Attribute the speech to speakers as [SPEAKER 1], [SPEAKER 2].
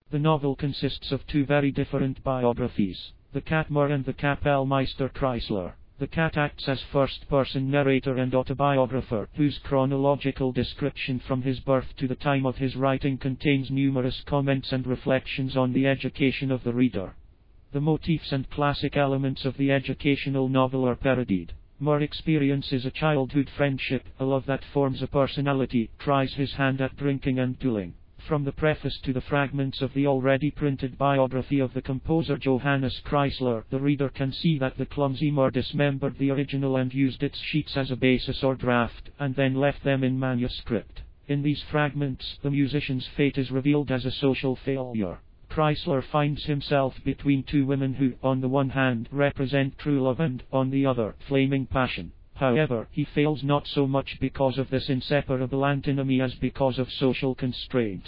[SPEAKER 1] The novel consists of two very different biographies, the Katmar and the Kapellmeister Chrysler. The cat acts as first-person narrator and autobiographer, whose chronological description from his birth to the time of his writing contains numerous comments and reflections on the education of the reader. The motifs and classic elements of the educational novel are parodied. Mar experiences a childhood friendship, a love that forms a personality, tries his hand at drinking and dueling. From the preface to the fragments of the already printed biography of the composer Johannes Chrysler, the reader can see that the clumsy Mar dismembered the original and used its sheets as a basis or draft, and then left them in manuscript. In these fragments, the musician's fate is revealed as a social failure. Chrysler finds himself between two women who, on the one hand, represent true love and, on the other, flaming passion. However, he fails not so much because of this inseparable antinomy as because of social constraints.